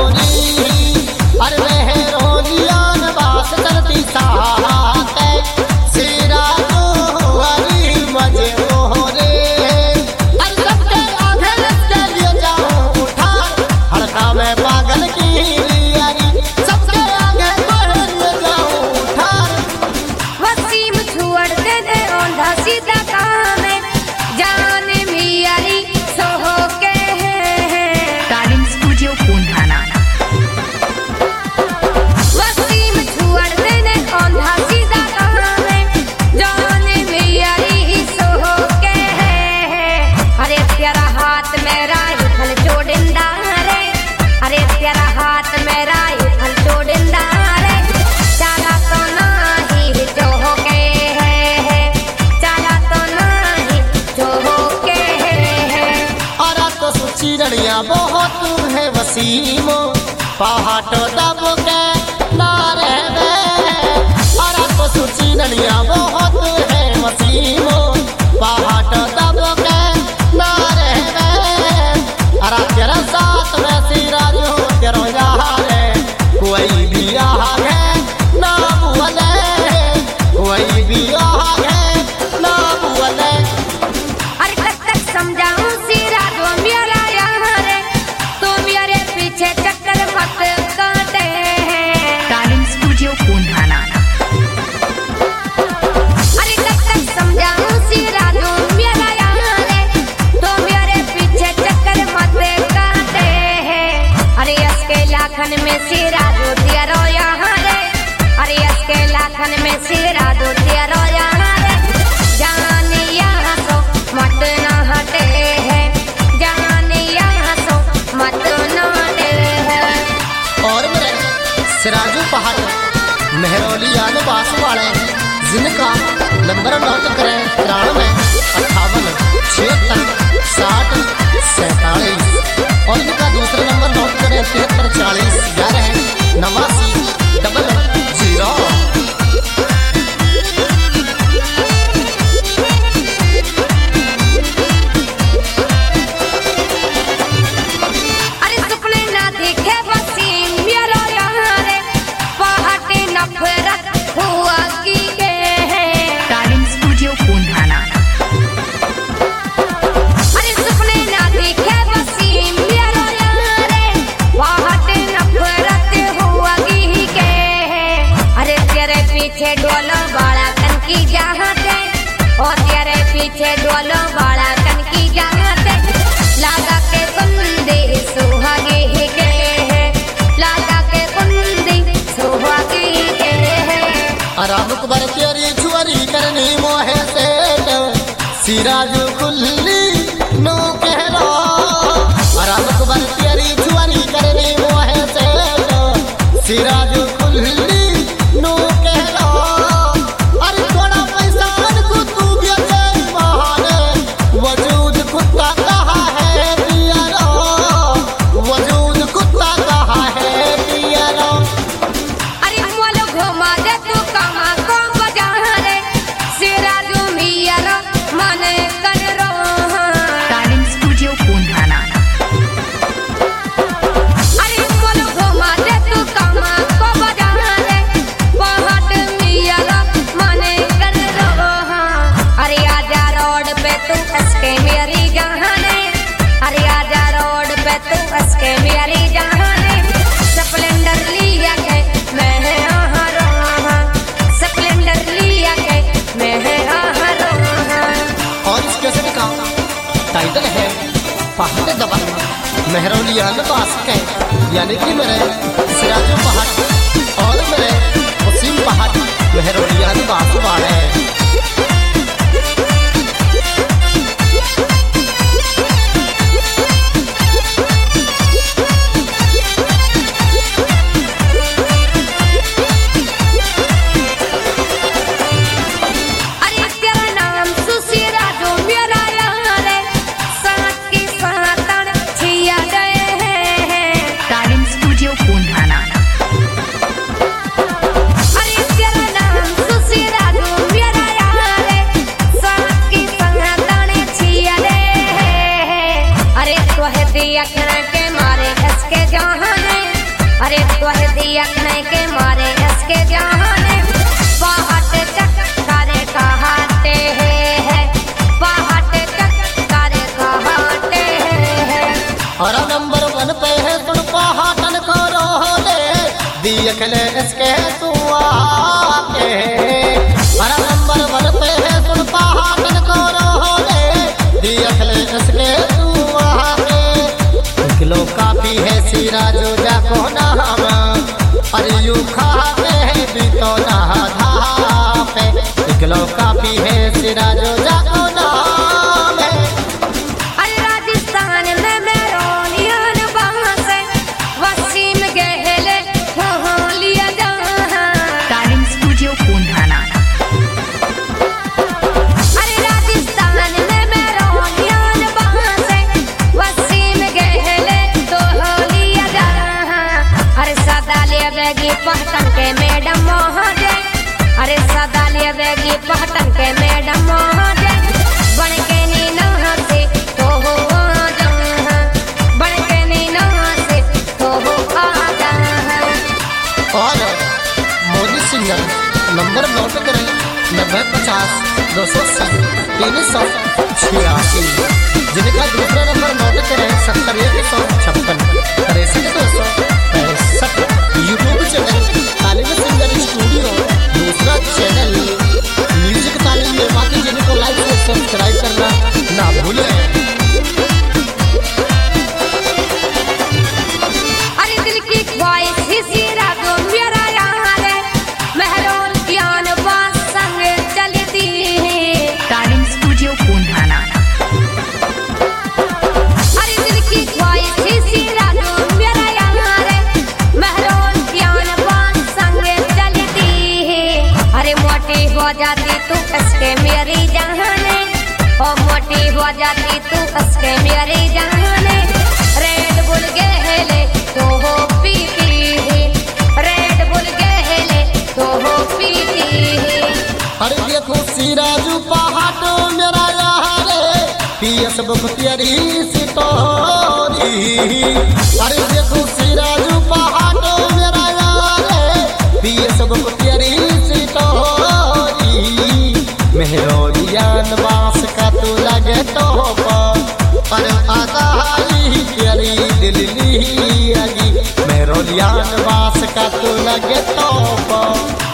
बहुत है वसीमो पहाड़ दब के नारे और तो सूची नलिया बहुत है वसीमो पहाड़ दब के नारे अरे तेरा साथ में सिराजो तेरो यार कोई भी आगे ना बोले कोई भी आगे ना बोले। अरे कब तक समझाऊं सिराजो मेरा चक्कर मत काटे तालीम स्टूडियो कोंढाना। अरे कब तक समझाऊं सिराजो मेरा यार तो मेरे पीछे चक्कर मत काटे। अरे इसके लाखन में सिराजो तेरो यार अरे इसके लाखन में सिराजो तेरो यार जान यहाँ तो मत न हटे है जान यहाँ तो मत न सिराजू पहाड़ मेहरौली आस वाले जिनका नंबर नोट करें 93 58 76 60 47 और इनका दूसरा नंबर नोट करें 73 40 11 89 00। पीछे डोलो बाड़ा कन की जहाते और तेरे पीछे डोलो बाड़ा कन की जहाते लागा के कुंदे सुहागे के लागा के कुंदे सुहागे के आराम कुबर तेरी छुरी करनी मोहे से सिराजू खुली नो कह लो आराम कुबर तेरी छुरी करनी मोहे से सिराजू खुली नो कह लो। अरे थोड़ा पैसा को तू बेचे बहाने वजूद कुत्ता कहा है पिया रो वजूद कुत्ता कहा है पिया रो। अरे मोलो घुमा दे तू कमा को बजा रे सिराजू मिया रो मन कर रो तालीम स्टूडियो कोंढाना। अरे मोलो घुमा दे तू कमा को बजा रे पहाड़ मिया रो मन कर रो। अरे आजा रोड पे तू हंसके मेरी जहाने अरे आजा रोड पे तू हंसके मेरी जहाने स्प्लेंडर लिया के मैं स्प्लेंडर लिया के मैं और इस कैसेट का टाइटल है पहाड़ दबा मेहरौली पास के यानी कि मेरे सिराजू पहाड़ और मेरे वसीम पहाड़ मेहरौली पास वाले। अरे तेरा नाम सुसिराजो मेरा यार साथ की सातन छिया गए हैं तालीम स्टूडियो कोंढाना। अरे तेरा नाम सुसिराजो मेरा अखने के मारे इसके जाने पहाट चक्कर कहते हैं पहाट चक्कर कहते हैं। और नंबर 1 पे है सुन पहाटन को रोले देख ले इसके तू आके। और नंबर 1 पे है सुन पहाटन को रोले देख ले इसके तू आके। किलो काफी है सिराजो जाको नाम अरे यू खाते हैं भी तो ना धापे। किलो काफी है सिराजो जाको नाम है। अरे राजस्थान में मेरोनियन बहासे वसीम गहले हो लिया जहां। तालीम स्टूडियो कोंढाना। अरे राजस्थान में मेरोनियन बहासे वसीम गहले तो हो लिया जहां। अरे सदा ले बेगी पहटन के मैडम मोहजे अरे सदा ले बेगी पहटन के मैडम मोहजे बन के नी नहासे तो हो आ जहां बन के नी नहासे तो हो आ जहां। और मोदी सिंगर नंबर नोट करें 90 50 280 386 जिनका दूसरा नंबर नोट करें 70 156 63 265। YouTube channel Taleem singer studio दूसरा चैनल म्यूजिक तालीम में बाकी जिनको लाइक और सब्सक्राइब करना ना भूलें। अरे दिल की ख्वाहिश ही सिरा जो मेरा यार है महरोल ज्ञान बात संग चलती है। तालीम स्टूडियो कोंढाना। अरे दिल की ख्वाहिश ही सिरा जो मेरा यार है महरोल ज्ञान बात संग चलती है। अरे मोटी हो जाती तू इसके मेरी जाने और मोटी हो जाती तू इसके मेरी जाने। रेड बुल गहले तो हो पीती है रेड बुल गहले तो हो पीती है। अरे देखो सिराजू पहाटो मेरा यार पीएस बुखतियारी सितोरी। अरे देखो सिराजू पहाटो मेरा यार पीएस बुखतियारी सितोरी। मेहरोलियान बास का तू लगे तो पर आगाही तेरी दिल्ली आगी। मेहरोलियान बास का तू लगे तो